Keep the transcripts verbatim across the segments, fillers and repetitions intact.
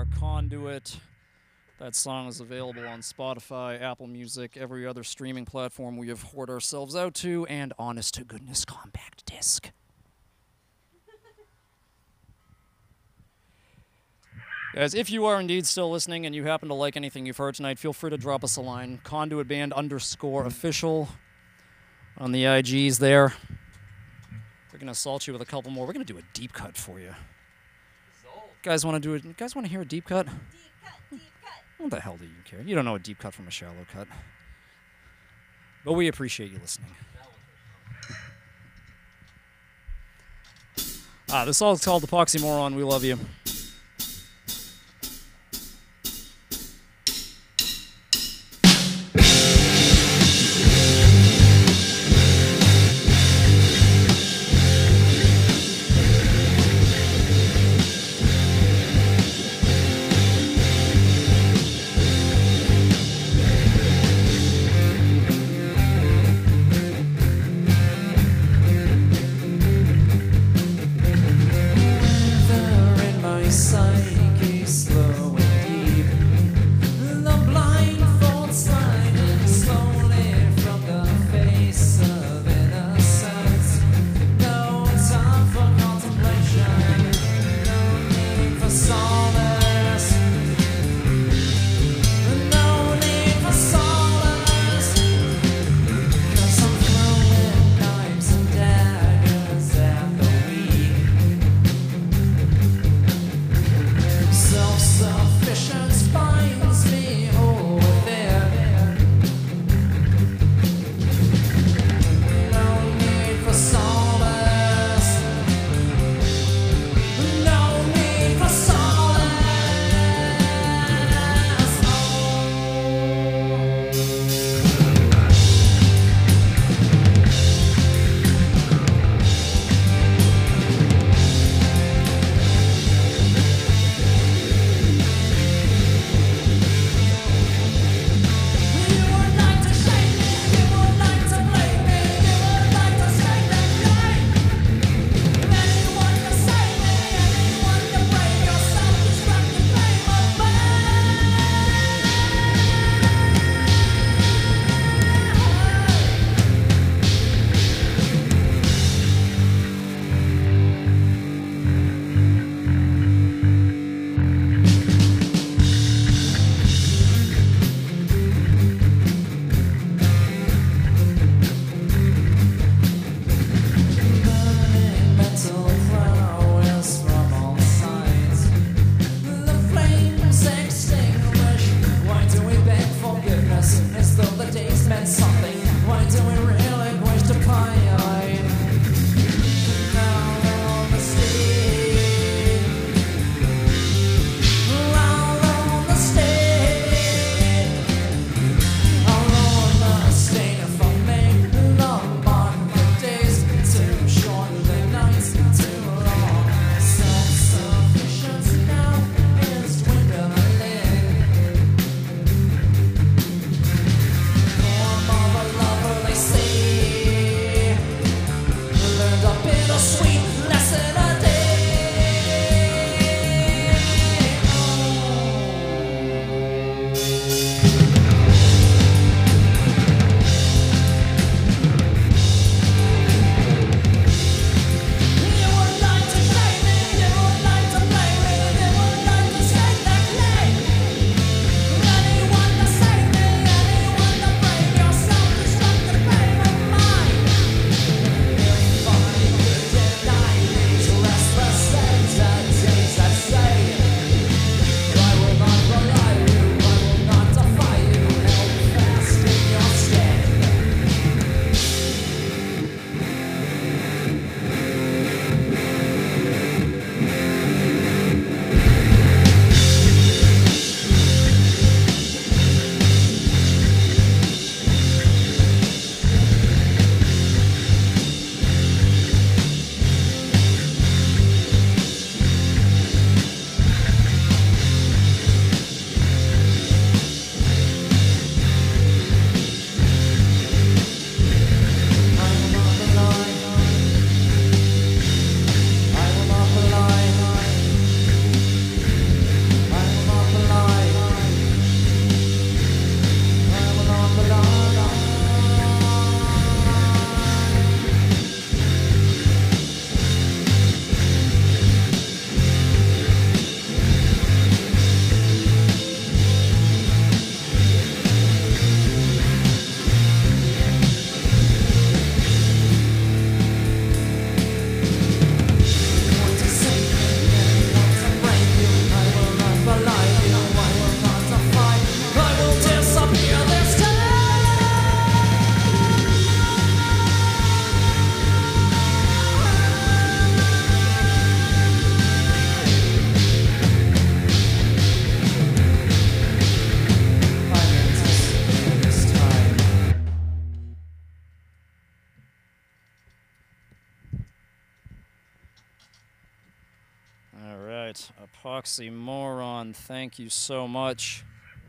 there, Conduit. That song is available on Spotify, Apple Music, every other streaming platform we have hoard ourselves out to, and honest to goodness compact disc. Guys, if you are indeed still listening and you happen to like anything you've heard tonight, feel free to drop us a line. Conduit Band underscore official on the I Gs there. We're gonna assault you with a couple more. We're gonna do a deep cut for you. Guys want to do it? You guys want to hear a deep cut? Deep cut, deep cut. What the hell do you care? You don't know a deep cut from a shallow cut. But we appreciate you listening. Ah, this song's called Epoxymoron. We love you. right, Epoxy Moron, thank you so much.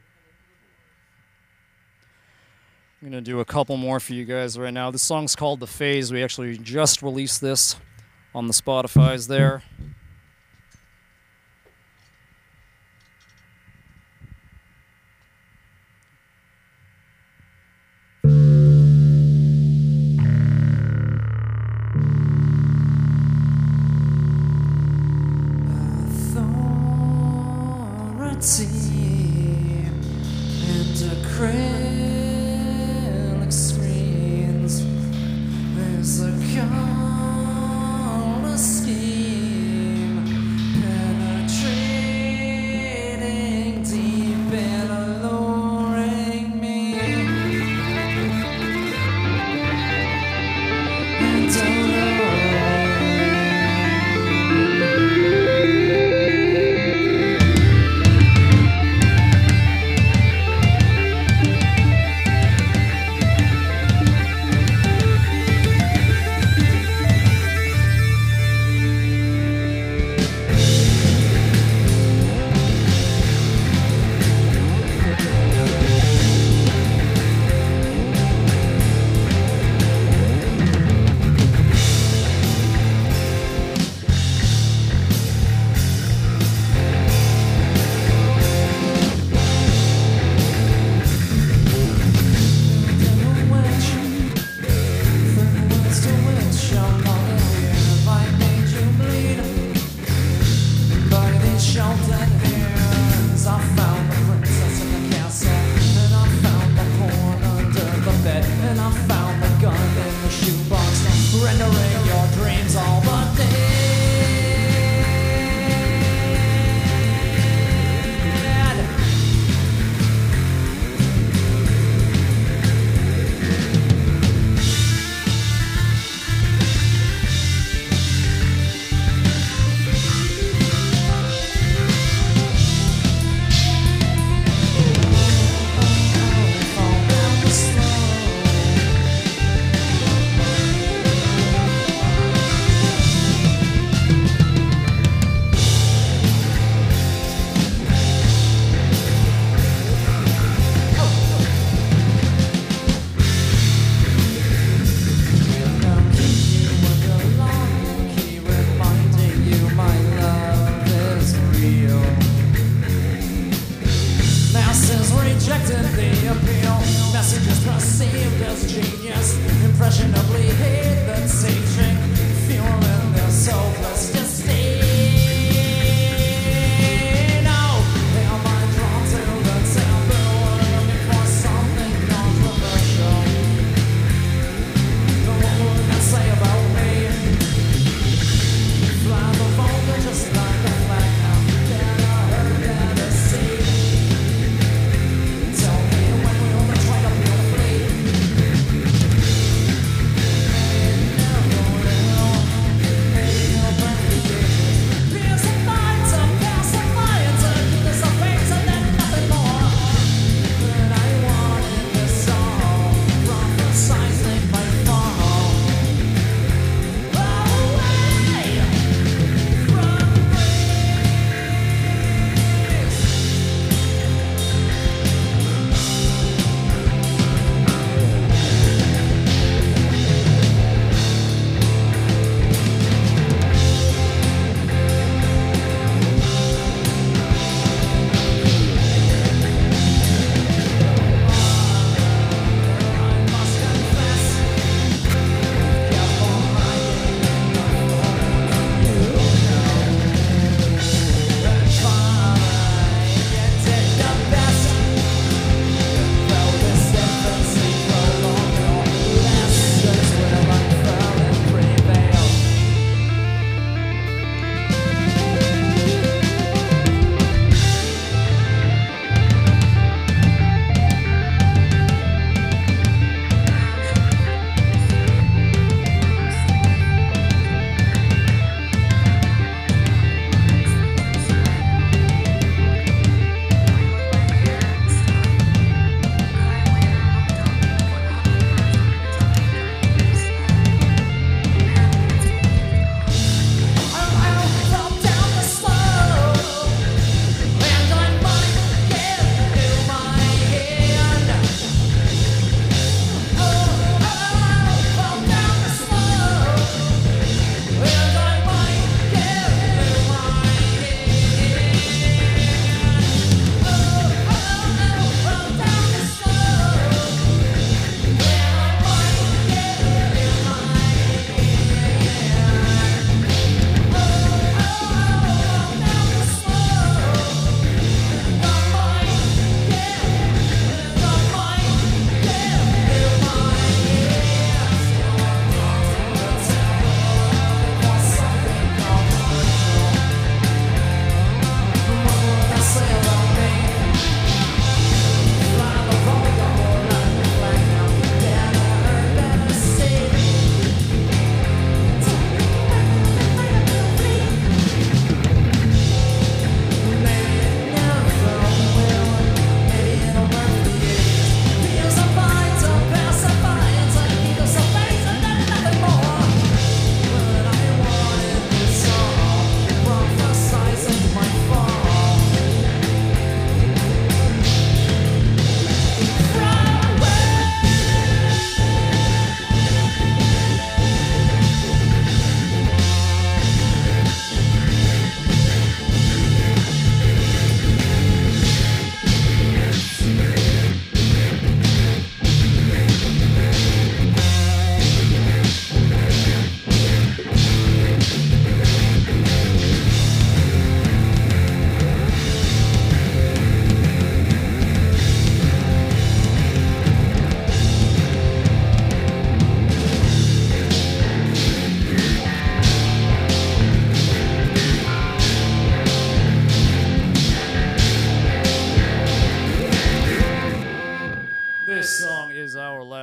I'm going to do a couple more for you guys right now. This song's called The Phase. We actually just released this on the Spotify's there. And acrylic screens, there's a color scheme penetrating deep and alluring me. And don't know.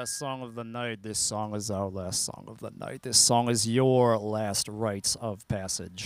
last song of the night. This song is our last song of the night. This song is your last rites of passage.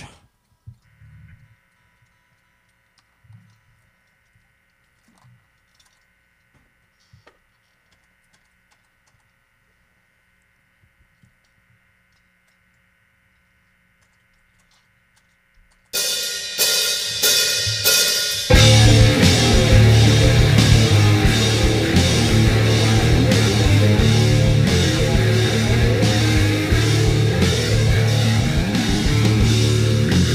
Thank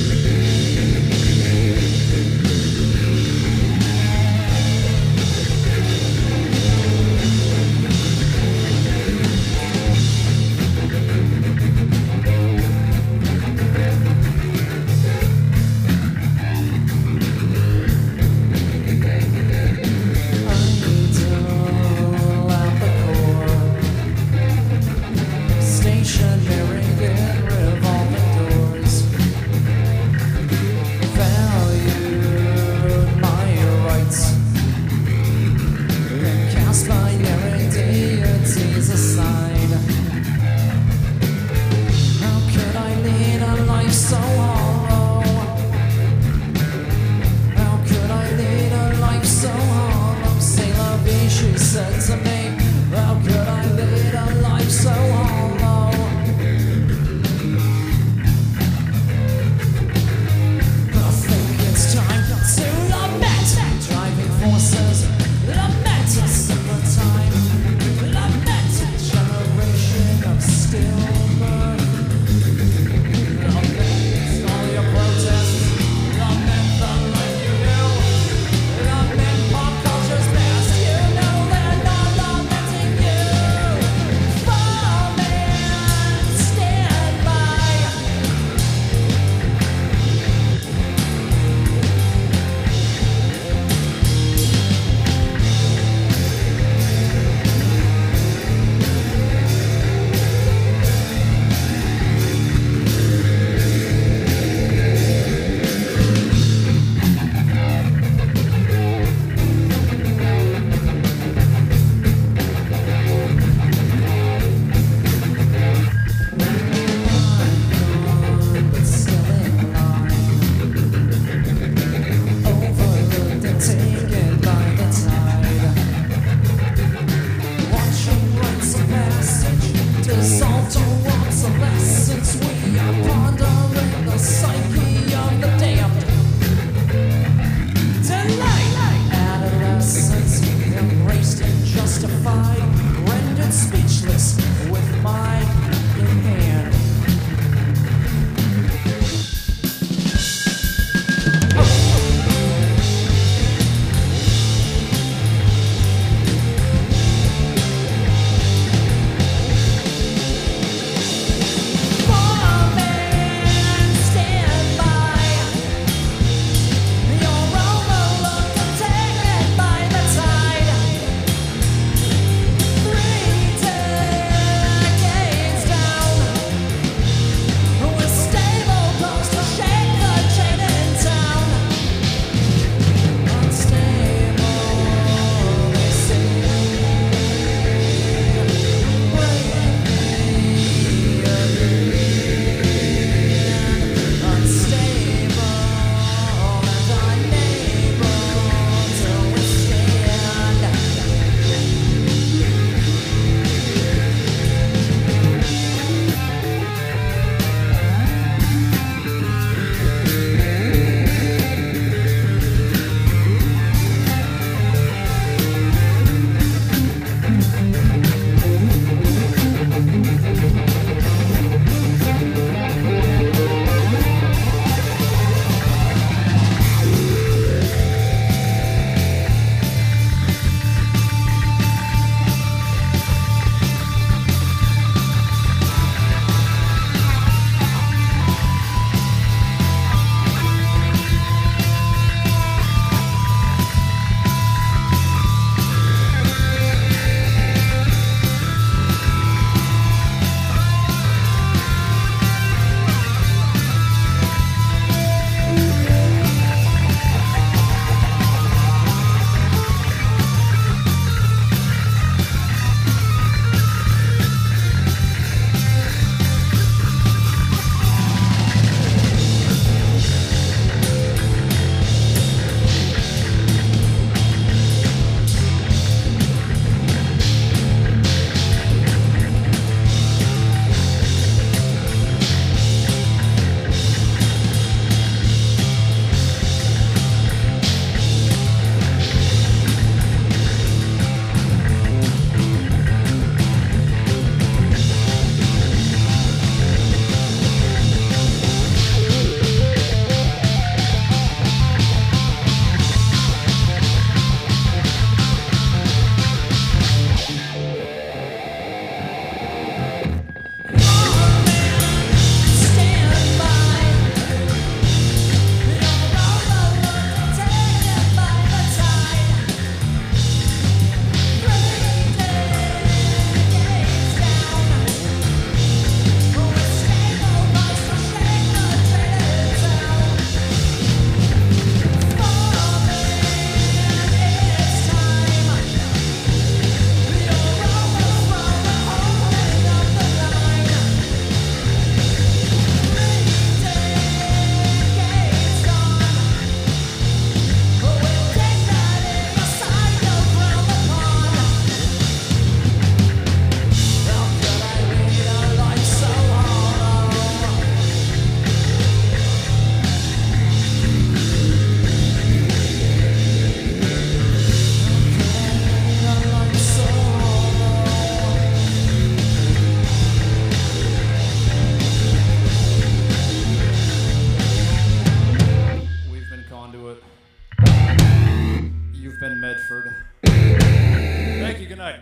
Conduit. You've been Medford. Thank you. Good night.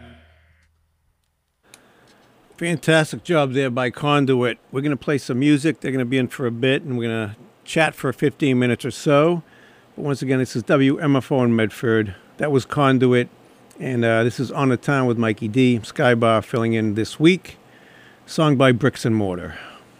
Fantastic job there by Conduit. We're going to play some music. They're going to be in for a bit, and we're going to chat for fifteen minutes or so. But once again, this is W M F O in Medford. That was Conduit. And uh, this is On the Town with Mikey D. Skybar filling in this week. Song by Bricks and Mortar.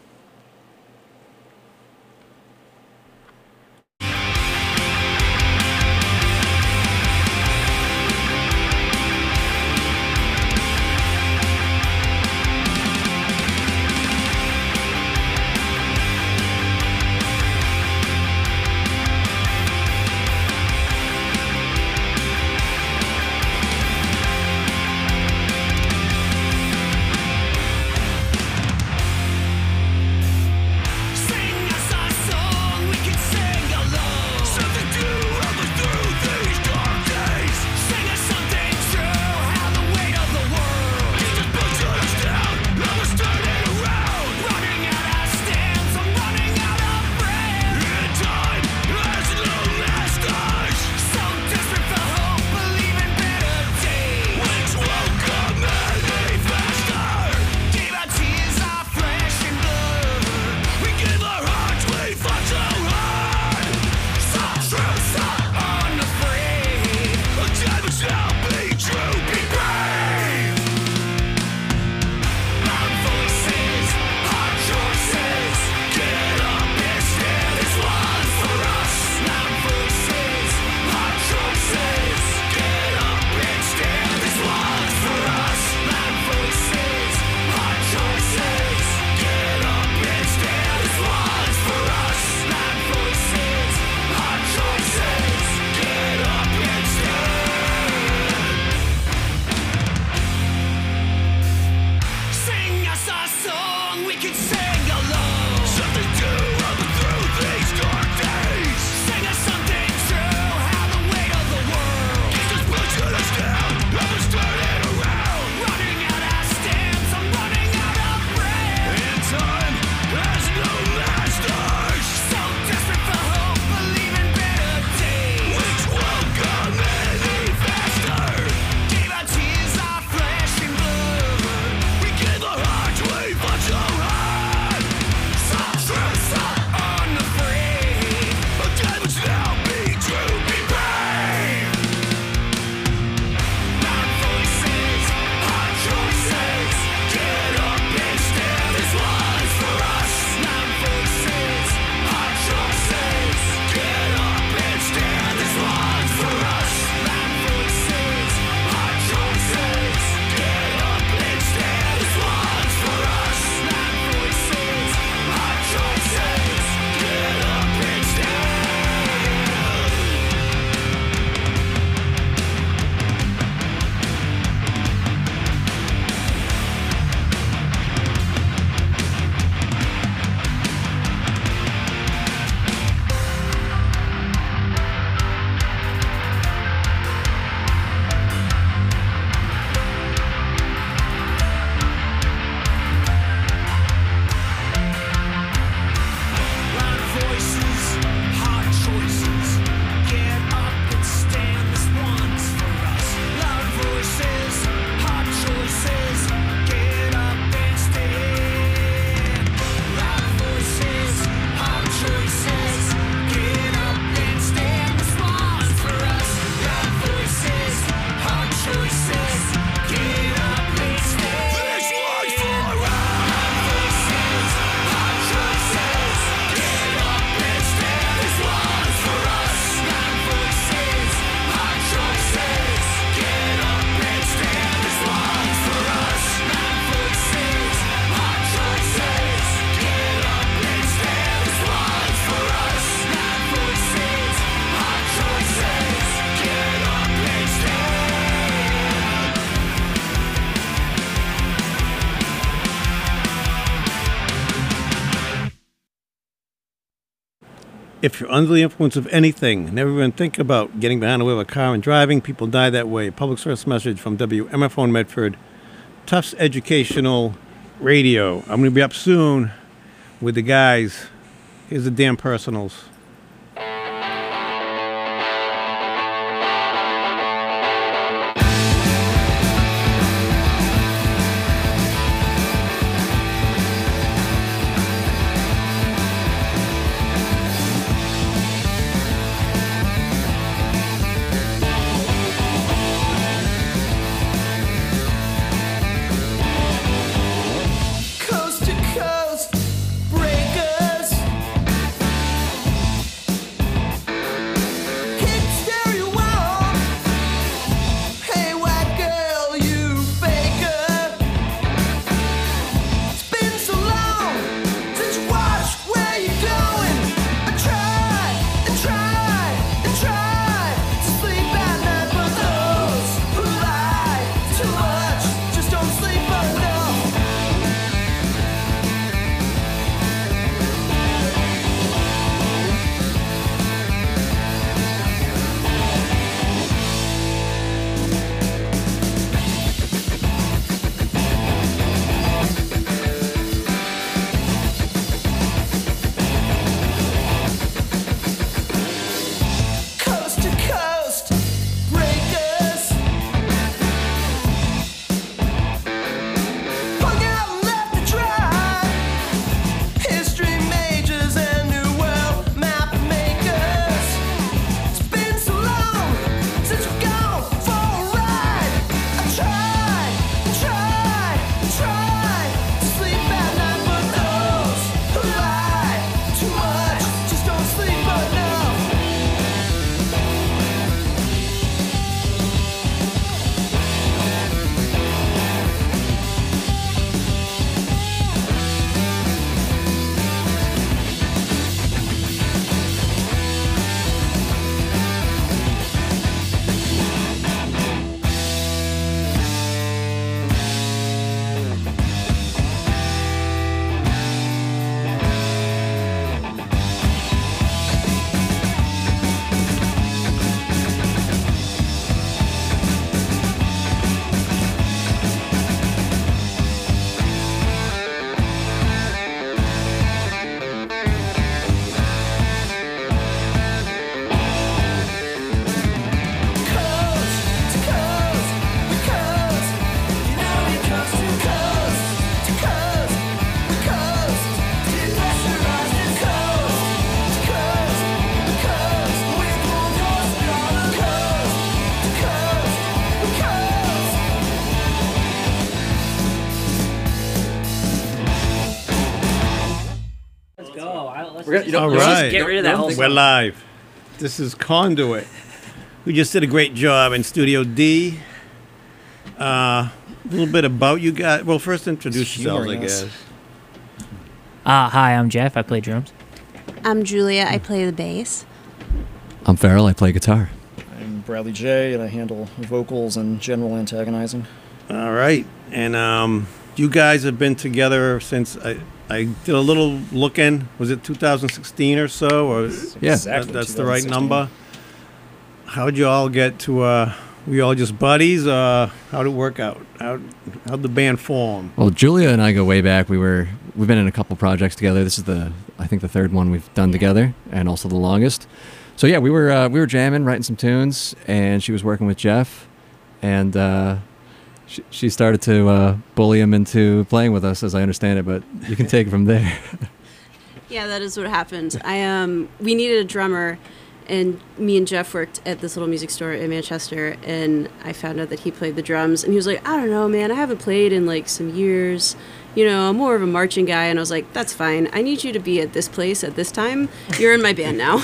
If you're under the influence of anything, never even think about getting behind the wheel of a car and driving. People die that way. Public service message from W M F O in Medford. Tufts Educational Radio. I'm going to be up soon with the guys. Here's the damn personals. We're gonna, you know, All let's just right. Get rid of that whole We're live. This is Conduit. We just did a great job in Studio D. Uh, a little bit about you guys. Well, first introduce It's yourselves, I humorous. guess. Uh, hi, I'm Jeff. I play drums. I'm Julia. I play the bass. I'm Farrell. I play guitar. I'm Bradley J, and I handle vocals and general antagonizing. All right. And um, you guys have been together since I, I did a little look in. Was it two thousand sixteen or so? Or Yeah. Exactly that- that's the right twenty sixteen. number. How'd you all get to? Uh, were you all just buddies? Uh, how'd it work out? How how'd the band form? Well, Julia and I go way back. We were we've been in a couple projects together. This is the I think the third one we've done together, and also the longest. So yeah, we were uh, we were jamming, writing some tunes, and she was working with Jeff, and uh, she, she started to uh, bully him into playing with us, as I understand it. But you can take it from there. Yeah, that is what happened. I um, we needed a drummer, and me and Jeff worked at this little music store in Manchester, and I found out that he played the drums, and he was like, I don't know, man, I haven't played in like some years. You know, I'm more of a marching guy, and I was like, that's fine. I need you to be at this place at this time. You're in my band now.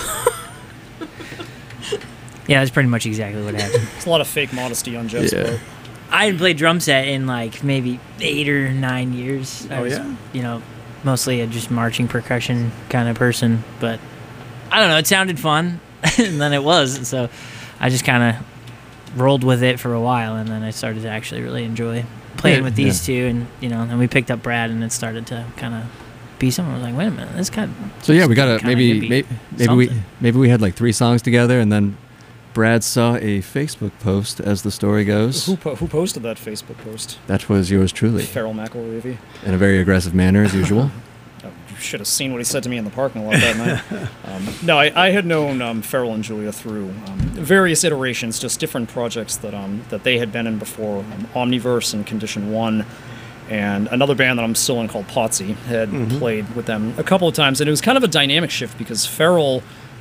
Yeah, that's pretty much exactly what happened. It's a lot of fake modesty on Jeff's Yeah. part. I hadn't played drum set in like maybe eight or nine years. I Oh, was, yeah? you know, mostly a just marching percussion kind of person. But I don't know, it sounded fun, and then it was. So I just kind of rolled with it for a while, and then I started to actually really enjoy playing Yeah, with these yeah. two. And, you know, and we picked up Brad, and it started to kind of be something. I was like, wait a minute, this kind of. So yeah, we got to Kinda maybe hippie maybe, maybe we something. maybe we had like three songs together, and then Brad saw a Facebook post, as the story goes. Who, po- who posted that Facebook post? That was yours truly, Farrell McElravy. in a very aggressive manner as usual. Oh, you should have seen what he said to me in the parking lot that night. Um, no, I, I had known um, Farrell and Julia through um, various iterations, just different projects that um, that they had been in before. Um, Omniverse and Condition One, and another band that I'm still in called Potsy had played with them a couple of times, and it was kind of a dynamic shift because Farrell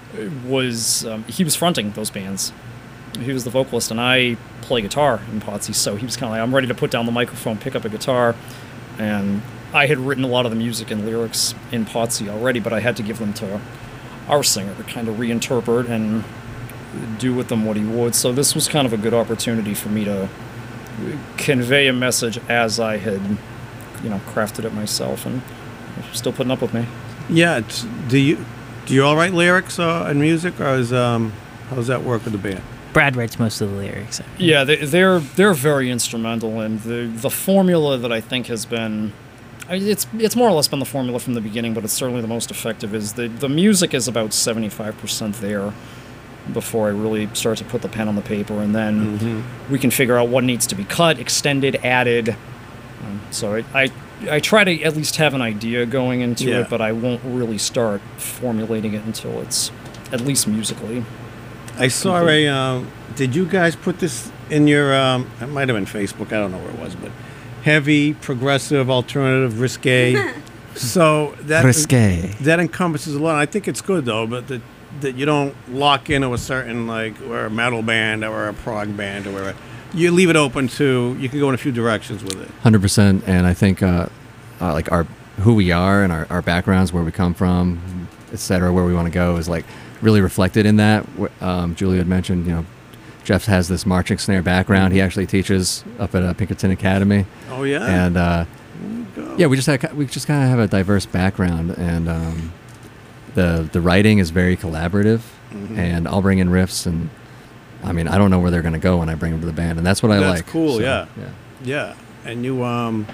was um, he was fronting those bands. He was the vocalist, and I play guitar in Potsy, so he was kind of like, I'm ready to put down the microphone, pick up a guitar, and I had written a lot of the music and lyrics in Potsy already, but I had to give them to our singer to kind of reinterpret and do with them what he would. So this was kind of a good opportunity for me to convey a message as I had, you know, crafted it myself, and you're still putting up with me. Yeah. It's, do you do you all write lyrics uh, and music, or is um how does that work with the band? Brad writes most of the lyrics. Yeah, they, they're they're very instrumental, and the the formula that I think has been, I mean, it's it's more or less been the formula from the beginning, but it's certainly the most effective. Is the the music is about seventy-five percent there before I really start to put the pen on the paper, and then we can figure out what needs to be cut, extended, added. Um, so I, I I try to at least have an idea going into Yeah. it, but I won't really start formulating it until it's at least musically. I saw a. Um, did you guys put this in your? Um, it might have been Facebook. I don't know where it was, but heavy, progressive, alternative, risque. So that Risque. that encompasses a lot. I think it's good though, but that that you don't lock into a certain like we're a metal band or a prog band or whatever. You leave it open to. You can go in a few directions with it. Hundred percent, and I think uh, uh, like our who we are and our, our backgrounds, where we come from, et cetera, where we want to go is like really reflected in that. Wh- Um, Julia had mentioned, you know, Jeff has this marching snare background. He actually teaches up at uh, Pinkerton Academy, Oh yeah. and uh, Go. yeah, we just had, we just kind of have a diverse background, and um, the the writing is very collaborative, Mhm. and I'll bring in riffs, and I mean, I don't know where they're going to go when I bring them to the band, and that's what I That's like. cool, So, yeah. yeah. Yeah, and you um,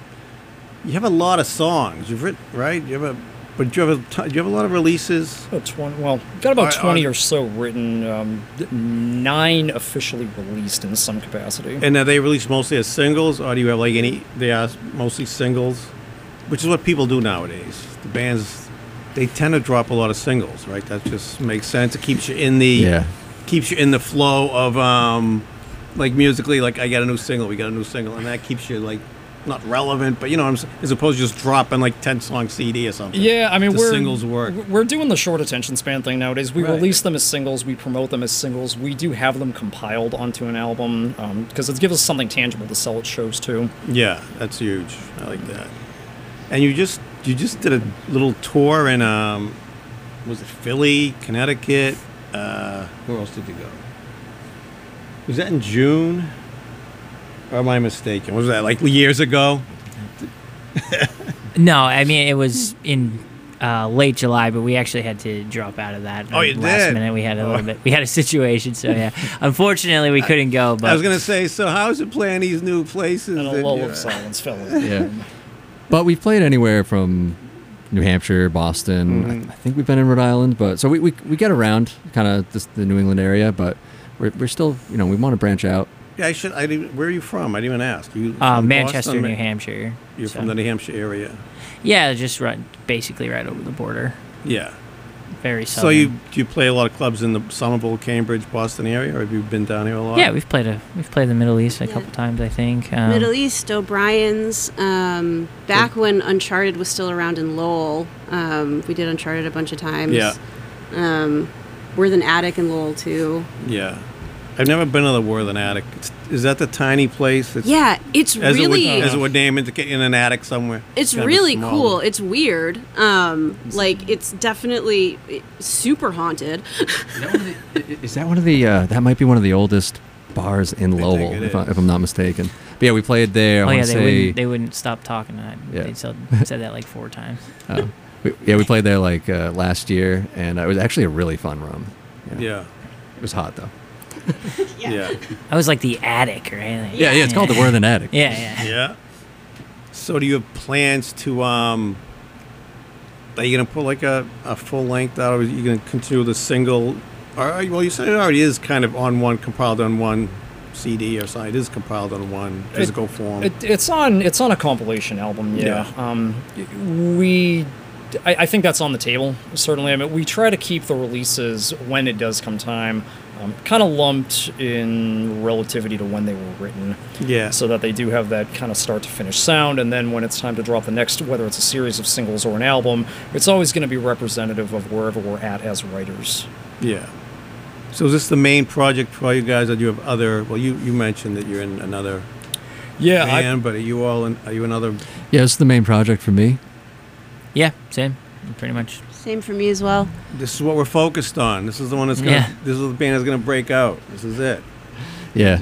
you have a lot of songs. You've written right. You have a, but do you have a t- do you have a lot of releases? About twenty. Well, got about Are- twenty are- or so written. Um, th- nine officially released in some capacity. And are they released mostly as singles, or do you have like any? They are mostly singles, which is what people do nowadays. The bands, they tend to drop a lot of singles, right? That just makes sense. It keeps you in the Yeah. keeps you in the flow of um, like musically. Like I got a new single, we got a new single, and that keeps you like not relevant, but you know, what I'm saying, as opposed to just dropping like ten song C D or something. Yeah, I mean, The we're singles work. We're doing the short attention span thing nowadays. We Right. release them as singles, we promote them as singles. We do have them compiled onto an album because it gives us something tangible to sell at shows too. Yeah, that's huge. I like that. And you just you just did a little tour in um was it Philly, Connecticut? Uh, where else did you go? Was that in June? Or am I mistaken? Was that like years ago? No, I mean it was in uh, late July, but we actually had to drop out of that. Oh, you last did? minute we had a Oh. little bit. We had a situation, so yeah. Unfortunately, we couldn't go. But I was gonna say, so how's it playing these new places? And a that lull you- of silence fell in. Yeah. But we've played anywhere from New Hampshire, Boston. Mhm. I, I think we've been in Rhode Island, but so we we, we get around kind of the New England area, but we're we're still you know we want to branch out. Yeah, I should. I didn't, where are you from? I didn't even ask. You uh, from Manchester, Boston? New Hampshire. You're so- from the New Hampshire area. Yeah, just right, basically right over the border. Yeah. Very So southern. you do you play a lot of clubs in the Somerville, Cambridge, Boston area, or have you been down here a lot? Yeah, we've played a we've played the Middle East a Yeah. couple times, I think. Um, Middle East, O'Brien's. Um, back when Uncharted was still around in Lowell, um, we did Uncharted a bunch of times. Yeah. Um, Worthen Attic in Lowell too. Yeah. I've never been to the Worthen Attic. It's, is that the tiny place? It's, Yeah, it's As really it would, as it would name it, in an attic somewhere. it's Kinda really small. cool. It's weird. Um, like it's definitely super haunted. Is that one of the? Uh, that might be one of the oldest bars in think Lowell, it if, I, is. if I'm not mistaken. But yeah, we played there. I oh wanna yeah, they say, wouldn't they wouldn't stop talking. I, Yeah. They said, said that like four times. uh, we, yeah, we played there like uh, last year, and it was actually a really fun room. Yeah. It was hot though. Yeah. I was like the attic, right? Like, Yeah, yeah, it's called the Worthen Attic. Yeah, yeah. Yeah. So do you have plans to um are you gonna put like a, a full length out, or are you gonna continue the single? Or well, you said it already is kind of on one, compiled on one C D or something. It is compiled on one physical form. It, it's on it's on a compilation album. Yeah. Um, we, I, I think that's on the table. Certainly. I mean, we try to keep the releases when it does come time, um, kind of lumped in relativity to when they were written, yeah. so that they do have that kind of start to finish sound. And then when it's time to drop the next, whether it's a series of singles or an album, it's always going to be representative of wherever we're at as writers. Yeah. So is this the main project for you guys, or do you have other? Well, you, you mentioned that you're in another Yeah. I, band, but are you all in? Are you another? Yeah, it's the main project for me. Yeah, same, pretty much. Same for me as well. This is what we're focused on. This is the one that's gonna. Yeah. This is the band that's gonna break out. This is it. Yeah.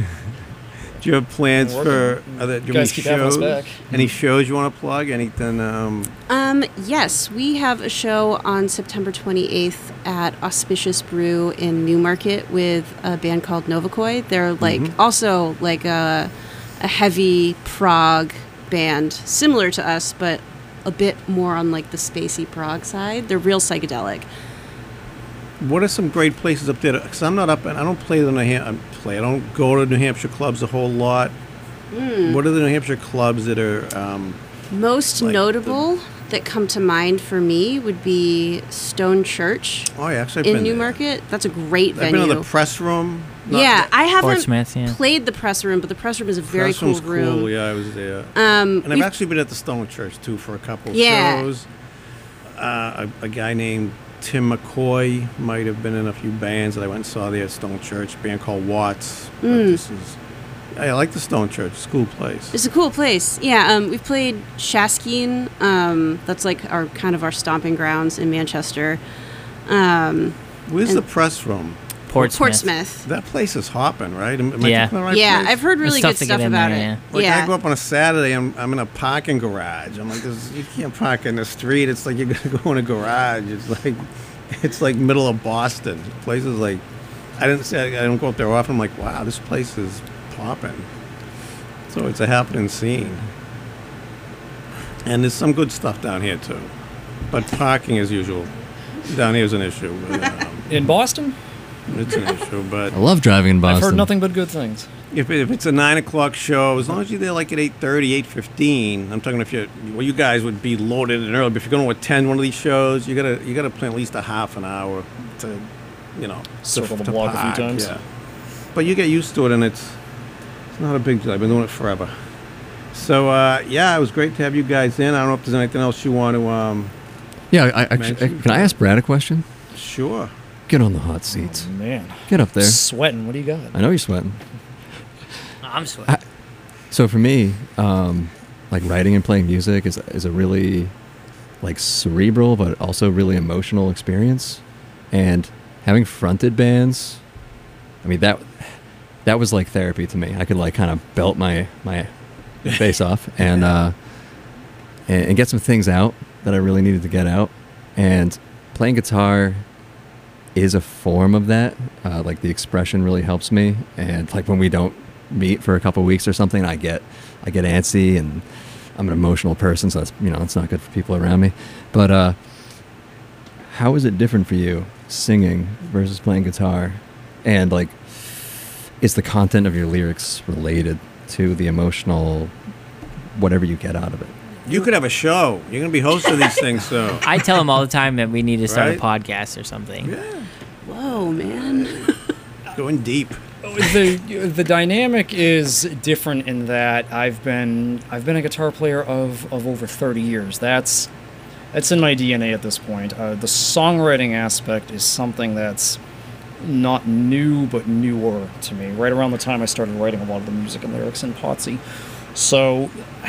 Do you have plans We're for working. other do You you have guys any keep having us shows? back. Any shows you want to plug? Anything? Um, Um, yes, we have a show on September twenty-eighth at Auspicious Brew in Newmarket with a band called Novakoi. They're like Mhm. also like a, a heavy prog band, similar to us, but a bit more on like the spacey prog side. They're real psychedelic. what are some great places up there? Because I'm not up, and I don't play the New Ham- play. I don't go to New Hampshire clubs a whole lot. Hmm. What are the New Hampshire clubs that are? Um, Most Like notable that come to mind for me would be Stone Church oh yeah, actually I've in been there. Newmarket. That's a great I've venue. been to the press room. Not yeah, the- I haven't Portsmouth, yeah. played the press room, but the press room is a very press cool room's room. Cool. Yeah, I was there. Um, And I've we've- actually been at the Stone Church too for a couple Yeah. shows. Uh, a, a guy named Tim McCoy might have been in a few bands that I went and saw there at Stone Church. A band called Watts. But Mm. This is, I like the Stone Church. It's a cool place. It's a cool place. Yeah, um, we've played Shaskeen. Um, that's like our kind of our stomping grounds in Manchester. Um, Where's and- the press room? Portsmouth. Portsmouth. That place is hopping, right? Am, am I Yeah. thinking the right yeah, place? I've heard There's really stuff good to get stuff in about there, it. yeah. Like yeah. I go up on a Saturday, I'm I'm in a parking garage. I'm like, this, you can't park in the street. It's like you're gonna go in a garage. It's like, it's like middle of Boston. Places like, I didn't say I don't go up there often. I'm like, wow, this place is popping. So it's a happening scene. And there's some good stuff down here too, but parking as usual down here is an issue. But, um, In Boston, it's an issue, but I love driving in Boston. I've heard nothing but good things. If, if it's a nine o'clock show, as long as you're there like at eight thirty, eight fifteen, I'm talking if you well, you guys would be loaded in early. But if you're going to attend one of these shows, you gotta you gotta plan at least a half an hour to, you know, Circle to, the to block a few park, times. Yeah. But you get used to it, and it's it's not a big deal. I've been doing it forever. So uh, yeah, it was great to have you guys in. I don't know if there's anything else you want to. Um, Yeah, I, I, actually, Mention- can I ask Brad a question? sure. Get on the hot seats. Oh, man, Get up there. sweating. What do you got? I know you're sweating. I'm sweating. So for me, um, like writing and playing music is is a really like cerebral but also really emotional experience. And having fronted bands, I mean that that was like therapy to me. I could like kind of belt my my face off and uh, and, and get some things out that I really needed to get out. And playing guitar is a form of that. Uh, like the expression really helps me. And like when we don't meet for a couple weeks or something, I get I get antsy, and I'm an emotional person, so that's, you know, it's not good for people around me. But uh, how is it different for you singing versus playing guitar? And like, is the content of your lyrics related to the emotional, whatever you get out of it? You could have a show. You're going to be hosting these things, so. I tell him all the time that we need to start Right? a podcast or something. Yeah. Whoa, man. Going deep. the the dynamic is different in that I've been I've been a guitar player of, of over thirty years. That's that's in my D N A at this point. Uh, the songwriting aspect is something that's not new but newer to me. Right around the time I started writing a lot of the music and lyrics in Potsy, so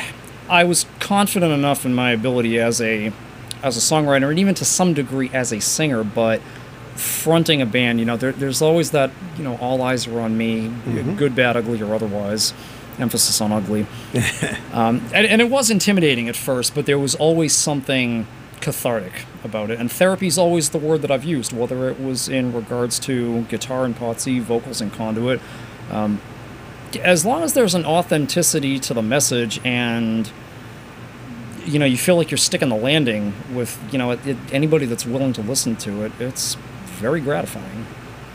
I was confident enough in my ability as a as a songwriter and even to some degree as a singer, but fronting a band, you know, there, there's always that, you know, all eyes are on me, Mhm. good, bad, ugly, or otherwise. Emphasis on ugly. um, and, and it was intimidating at first, but there was always something cathartic about it. And therapy is always the word that I've used, whether it was in regards to guitar and Potsy, vocals and Conduit. Um, as long as there's an authenticity to the message and, you know, you feel like you're sticking the landing with, you know, it, it, anybody that's willing to listen to it, it's very gratifying.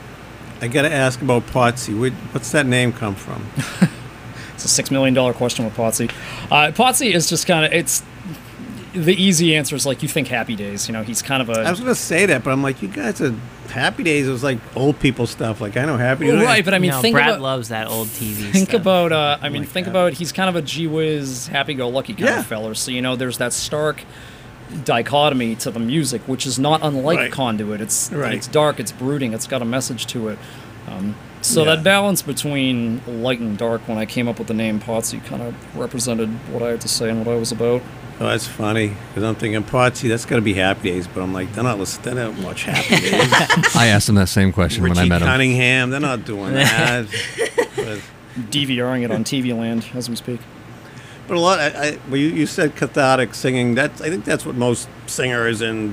I got to ask about Potsy. Where- What's that name come from? It's a six million dollar question with Potsy. Uh, Potsy is just kind of, it's, the easy answer is like, you think Happy Days. You know, he's kind of a... I was going to say that, but I'm like, you guys are Happy Days. It was like old people stuff. Like, I know Happy Days. Right, but I mean, no, think Brad about... loves that old T V Think stuff. about, uh, I mean, Like think that. about, he's kind of a gee whiz, happy-go-lucky kind Yeah. of feller. So, you know, there's that stark dichotomy to the music, which is not unlike Right. Conduit. It's Right. it's dark, it's brooding, it's got a message to it. Um, so Yeah. that balance between light and dark, when I came up with the name Potsy, kind of represented what I had to say and what I was about. Oh, that's funny. Because I'm thinking, Potsy, that's got to be Happy Days. But I'm like, they're not listening. They don't watch Happy Days. I asked him that same question when I Richie met him. Cunningham, they're not doing that. but, DVRing it on T V Land as we speak. but a lot, I, I, well, you, you said cathartic singing. That's, I think that's what most singers, and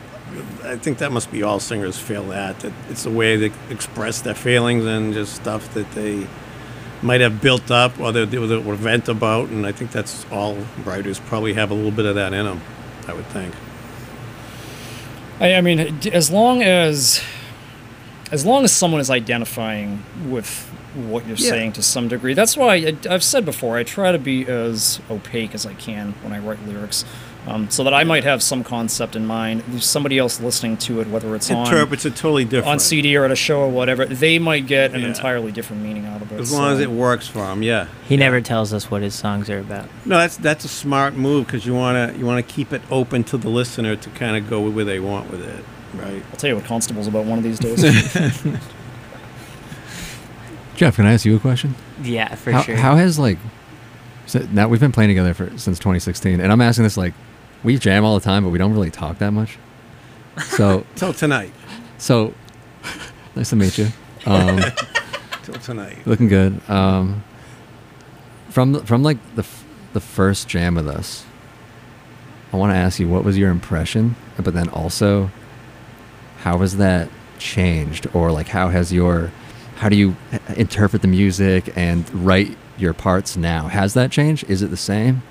I think that must be all singers feel that. That it's a way they express their feelings and just stuff that they might have built up or they, they would vent about. And I think that's all writers probably have a little bit of that in them, I would think. I, I mean, d- as long as as long as someone is identifying with what you're Yeah. saying to some degree, that's why I, I've said before, I try to be as opaque as I can when I write lyrics, um, so that I might have some concept in mind. There's somebody else listening to it, whether it's on Interprets it totally different. on C D or at a show or whatever, they might get an Yeah. entirely different meaning out of it. As long as so- it works for them, yeah. He never tells us what his songs are about. No, that's that's a smart move because you wanna you wanna keep it open to the listener to kind of go where they want with it, right? I'll tell you what Constable's about one of these days. Jeff, can I ask you a question? Yeah, for how, sure. how has like so now we've been playing together for since twenty sixteen, and I'm asking this like we jam all the time, but we don't really talk that much. So Till tonight. so nice to meet you. Um, Till tonight. looking good. Um, from from like the f- the first jam with us, I want to ask you what was your impression, but then also how has that changed, or like how has your how do you h- interpret the music and write your parts now? Has that changed? Is it the same?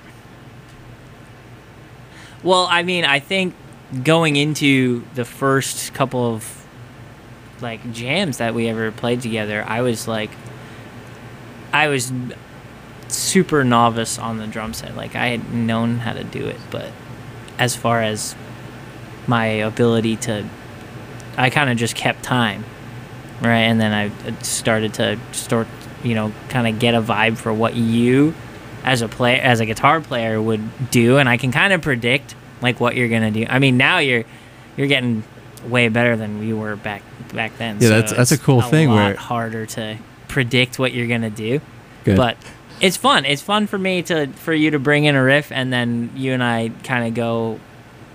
Well, I mean, I think going into the first couple of like jams that we ever played together, I was like, I was super novice on the drum set. Like I had known how to do it, but as far as my ability to, I kind of just kept time, right? And then I started to start, you know, kind of get a vibe for what you as a play as a guitar player would do, and I can kind of predict like what you're gonna do. I mean, now you're you're getting way better than we were back back then. Yeah, so that's- that's a it's cool thing A lot where- harder to predict what you're gonna do, Good. but it's fun. It's fun for me to for you to bring in a riff and then you and I kind of go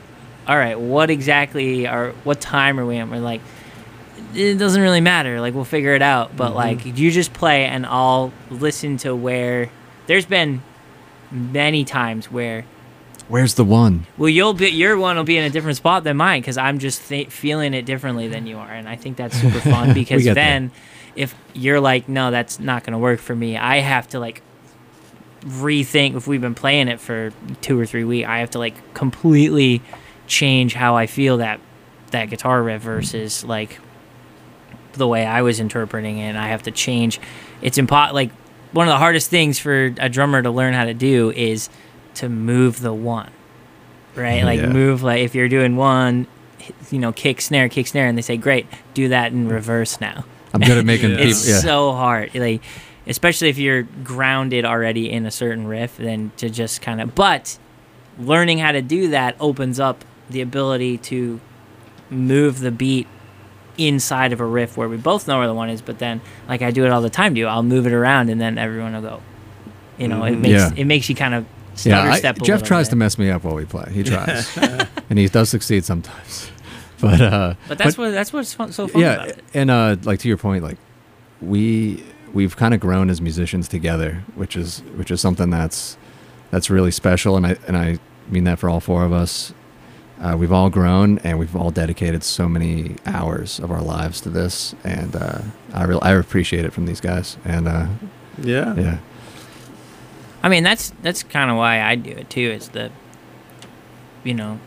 all right, what exactly are what time are we in? We're like, it doesn't really matter. Like, we'll figure it out. But Mm-hmm. like, you just play, and I'll listen to where. There's been many times where. Where's the one? Well, you'll be your one will be in a different spot than mine because I'm just th- feeling it differently than you are, and I think that's super fun because get then, if you're like, no, that's not gonna work for me, I have to like rethink. If we've been playing it for two or three weeks, I have to like completely change how I feel that that guitar riff versus like the way I was interpreting it. And I have to change. It's impo- like one of the hardest things for a drummer to learn how to do is to move the one, right? Like Yeah. move, like if you're doing one, you know, kick, snare, kick, snare, and they say, great, do that in reverse now. I'm good at making people. It's Yeah. so hard, like, especially if you're grounded already in a certain riff, then to just kind of, but learning how to do that opens up the ability to move the beat inside of a riff where we both know where the one is, but then, like I do it all the time, do I'll move it around and then everyone will go, you know, it Mhm. makes, Yeah. it makes you kind of Yeah, stutter I- step a Jeff little tries bit. to mess me up while we play. He tries, and he does succeed sometimes. But uh, But that's what that's what's fun, so fun yeah, about it. and uh, like to your point, like we we've kind of grown as musicians together, which is which is something that's that's really special, and I and I mean that for all four of us. Uh, we've all grown, and we've all dedicated so many hours of our lives to this, and uh, I real I appreciate it from these guys, and uh, Yeah. yeah, I mean, that's that's kind of why I do it too. Is the, you know,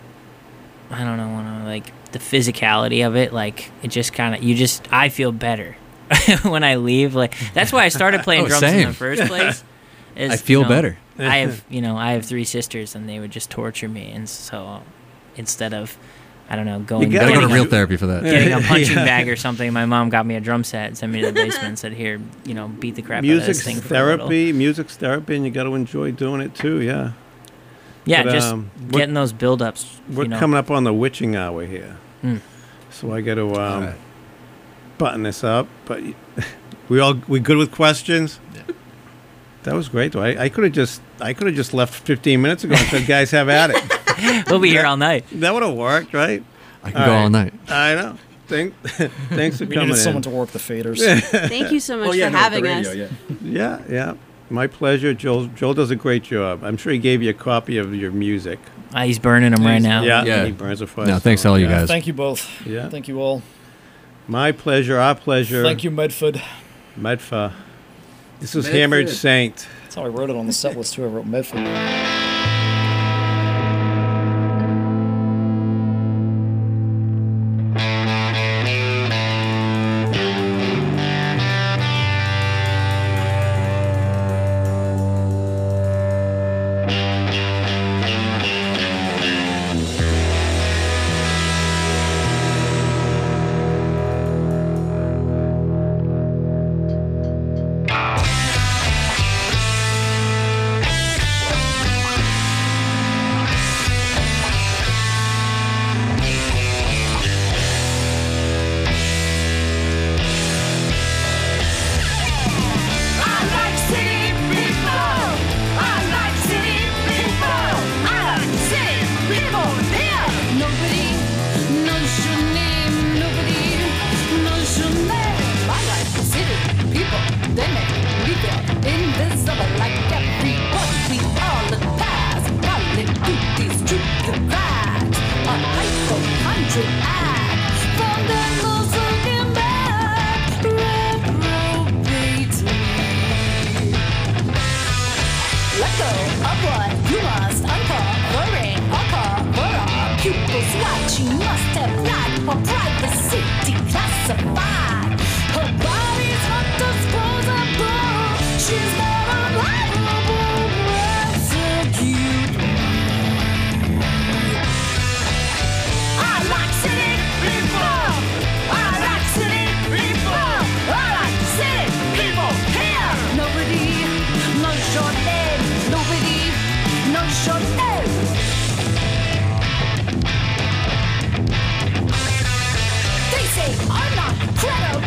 I don't know, wanna, like the physicality of it. Like it just kind of, you just, I feel better when I leave. Like that's why I started playing Oh, drums in same. the first place. is, I feel you know, better. I have, you know, I have three sisters, and they would just torture me, and so instead of, I don't know, going gotta Gotta go to getting real a- therapy for that. getting a punching Yeah. bag or something, my mom got me a drum set and sent me to the basement and said, here, you know, beat the crap out of this Music's thing for a little. therapy. Music's therapy, and you got to enjoy doing it too. Yeah. Yeah, But, just um, we're- getting those build-ups. We're you know. coming up on the witching hour here, Mm. so I got to um, Alright. button this up. But we all we good with questions? That was great. Though. I, I could have just I could have just left fifteen minutes ago and said, "Guys, have at it." We'll be here all night. That would have worked, right? I can All go right. all night. I know. Thank, thanks for We coming needed in. someone to work the faders. Thank you so much Oh yeah, for no, having the us. radio, yeah. Yeah, yeah. My pleasure. Joel Joel does a great job. I'm sure he gave you a copy of your music. Uh, he's burning them right now. Yeah, Yeah. he burns it for No, us. thanks to all you Yeah. guys. Thank you both. Yeah. Thank you all. My pleasure. Our pleasure. Thank you, Medford. Medfa. This is Medford. Hammered Saint. That's how I wrote it on the set list too. I wrote Medford. I like city people. I like city people. I like city people. Yeah. Nobody knows your name. Nobody knows your name. I like city people. They make me feel invisible like everyone. We all look past. Running through these streets of rags. A hypochondriac. From the most looking back. Reprobate me. Let go of what you must uncovering. Uncover our pupils watching. Must have lied for privacy declassified. Her body's not disposable. She's not unliable. Prosecute me. I like city people. I like city people. I like city people here. Nobody knows your name. Nobody knows your name. They say I'm not credible.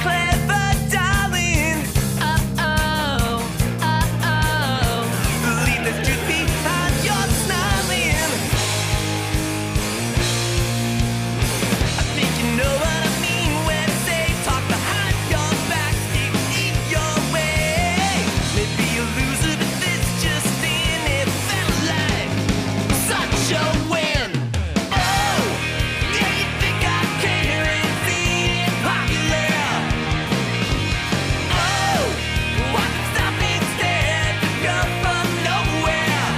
clever, darling. Oh, oh, oh, oh. Leave the truth behind your snarling. I think you know what I mean when I say talk behind your back, keep in your way. Maybe you lose it, but this just in it felt like such a win. Oh, yeah, you think I care and see it popular. Oh, what can stop me instead to come from nowhere?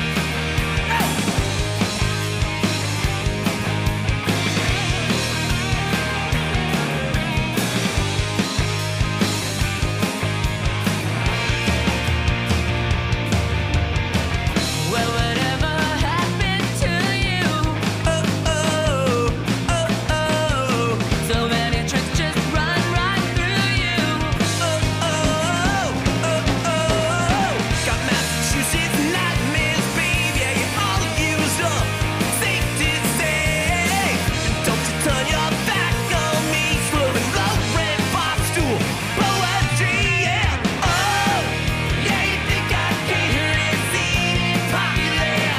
Well, whatever happened to you? Oh, oh, oh, oh. So many tricks just run right through you. Oh, oh, oh, oh. Got Massachusetts nightmares, baby. Yeah, you all used up. Safe to say. Don't you turn your back on me. Swirling low red bar stool. Poetry, yeah. Oh, yeah, you think I care and see it popular.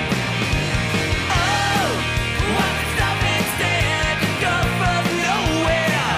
Oh, what can stop instead to come from nowhere?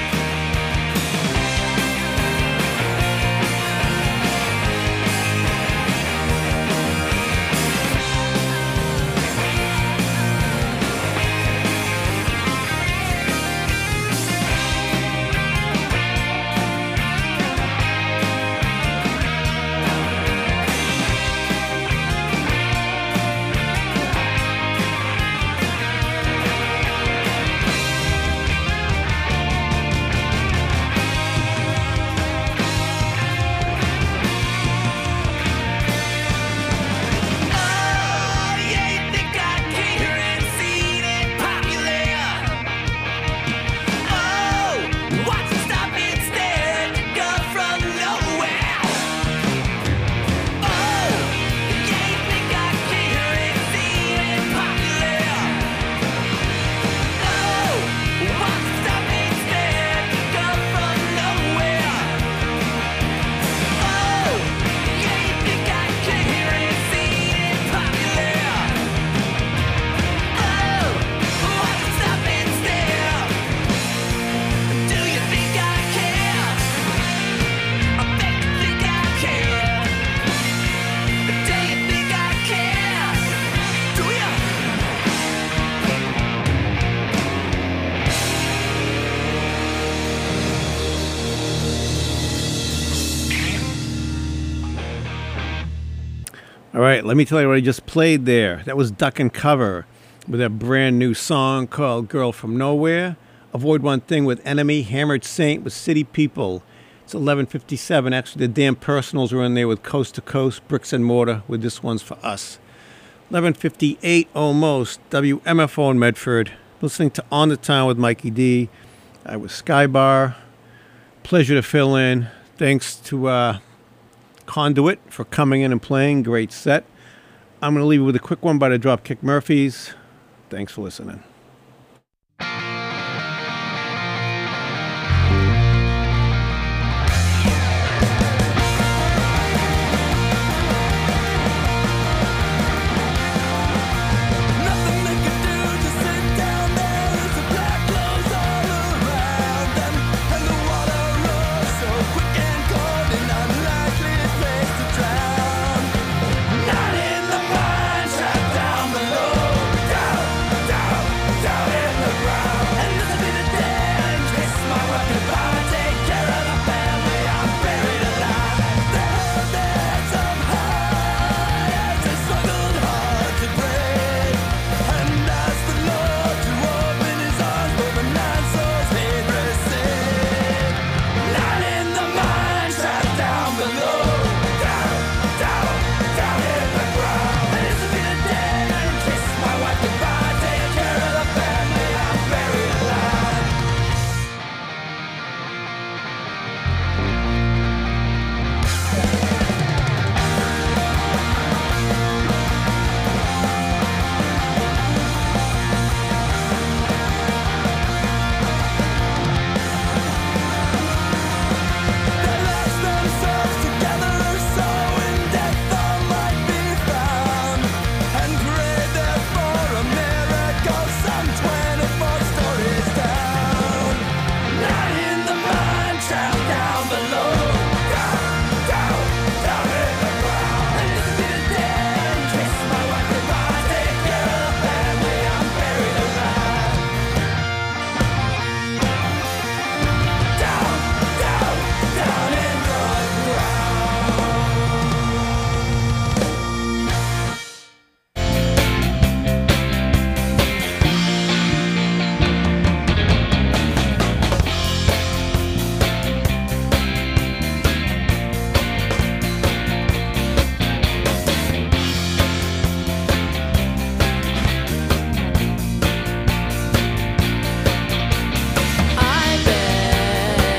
Oh, yeah, you think I care and see it popular. Oh, what can stop instead to come from nowhere? Oh, yeah, you think I care and see it popular. Oh, what can stop instead to come from nowhere? Oh, yeah, you think I care and see it popular. Oh, what can stop instead? Do you think I care? I bet you think I care. Do you think I care? Do ya? All right, let me tell you what I just played there. That was Duck and Cover with a brand new song called Girl From Nowhere. Avoid One Thing with Enemy, Hammered Saint with City People. It's eleven fifty-seven. Actually, the Damn Personals are in there with Coast to Coast, Bricks and Mortar with This One's For Us. eleven fifty-eight almost. W M F O in Medford. Listening to On the Town with Mikey D. I was Skybar. Pleasure to fill in. Thanks to uh, Conduit for coming in and playing. Great set. I'm going to leave you with a quick one by the Dropkick Murphys. Thanks for listening.